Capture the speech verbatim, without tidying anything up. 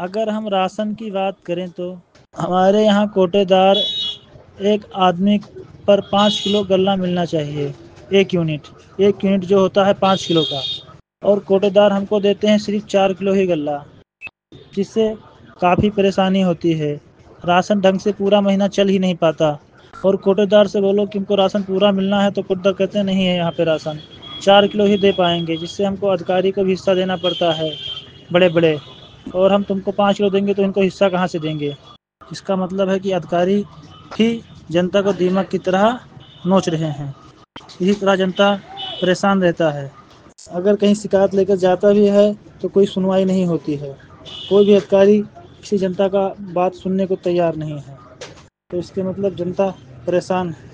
अगर हम राशन की बात करें तो हमारे यहाँ कोटेदार एक आदमी पर पाँच किलो गल्ला मिलना चाहिए, एक यूनिट एक यूनिट जो होता है पाँच किलो का, और कोटेदार हमको देते हैं सिर्फ चार किलो ही गल्ला, जिससे काफ़ी परेशानी होती है। राशन ढंग से पूरा महीना चल ही नहीं पाता। और कोटेदार से बोलो कि हमको राशन पूरा मिलना है तो कोटेदार कहते हैं नहीं है यहाँ पे राशन, चार किलो ही दे पाएंगे, जिससे हमको अधिकारी को भी हिस्सा देना पड़ता है बड़े बड़े, और हम तुमको पाँच किलो देंगे तो इनको हिस्सा कहाँ से देंगे। इसका मतलब है कि अधिकारी ही जनता को दीमक की तरह नोच रहे हैं। इसी तरह जनता परेशान रहता है। अगर कहीं शिकायत लेकर जाता भी है तो कोई सुनवाई नहीं होती है, कोई भी अधिकारी किसी जनता का बात सुनने को तैयार नहीं है। तो इसके मतलब जनता परेशान